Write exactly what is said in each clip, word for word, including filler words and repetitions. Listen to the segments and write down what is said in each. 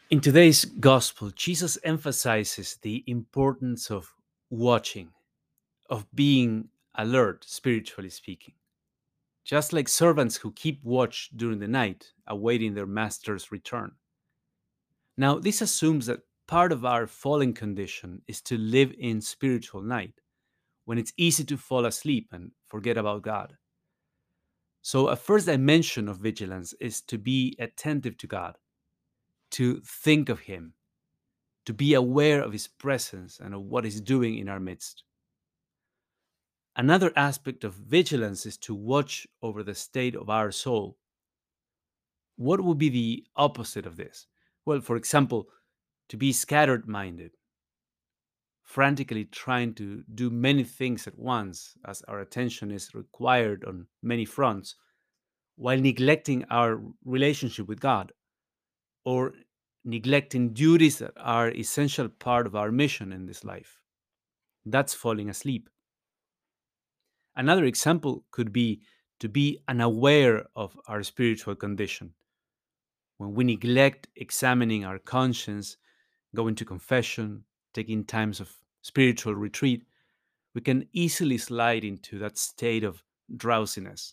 In today's gospel, Jesus emphasizes the importance of watching, of being alert, spiritually speaking. Just like servants who keep watch during the night, awaiting their master's return. Now, this assumes that part of our fallen condition is to live in spiritual night, when it's easy to fall asleep and forget about God. So, a first dimension of vigilance is to be attentive to God, to think of Him, to be aware of His presence and of what He's doing in our midst. Another aspect of vigilance is to watch over the state of our soul. What would be the opposite of this? Well, for example, to be scattered minded, frantically trying to do many things at once, as our attention is required on many fronts, while neglecting our relationship with God, or neglecting duties that are essential part of our mission in this life. That's falling asleep. Another example could be to be unaware of our spiritual condition. When we neglect examining our conscience, going to confession, taking times of spiritual retreat, we can easily slide into that state of drowsiness.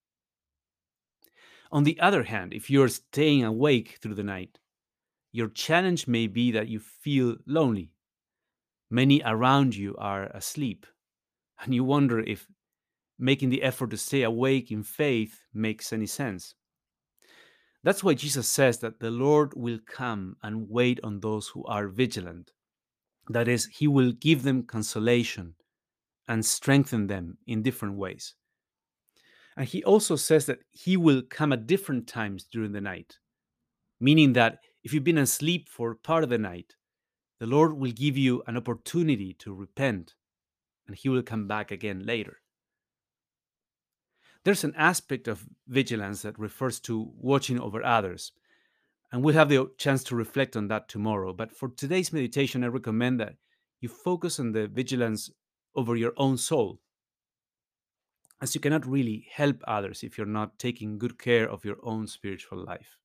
On the other hand, if you're staying awake through the night, your challenge may be that you feel lonely. Many around you are asleep, and you wonder if making the effort to stay awake in faith makes any sense. That's why Jesus says that the Lord will come and wait on those who are vigilant. That is, He will give them consolation and strengthen them in different ways. And He also says that He will come at different times during the night, meaning that if you've been asleep for part of the night, the Lord will give you an opportunity to repent and He will come back again later. There's an aspect of vigilance that refers to watching over others, and we'll have the chance to reflect on that tomorrow. But for today's meditation, I recommend that you focus on the vigilance over your own soul, as you cannot really help others if you're not taking good care of your own spiritual life.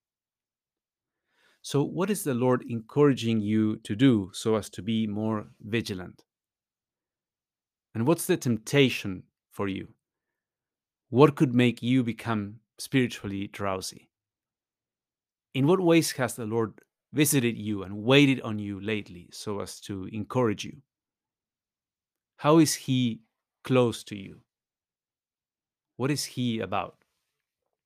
So, what is the Lord encouraging you to do so as to be more vigilant? And what's the temptation for you? What could make you become spiritually drowsy? In what ways has the Lord visited you and waited on you lately so as to encourage you? How is He close to you? What is He about?